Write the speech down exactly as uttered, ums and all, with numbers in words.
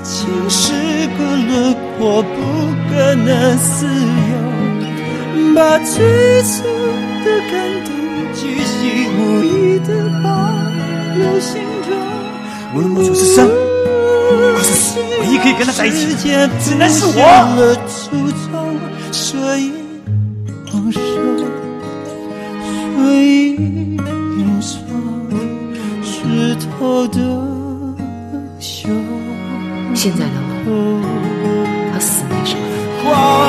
情是个轮廓，不可能自由，把最初的感动巨细无遗地保留心中。 我就是生，可是唯一可以跟他在一起的只能是我。 所以放手，所以云霜湿透的袖。 现在的我和死没什么分别。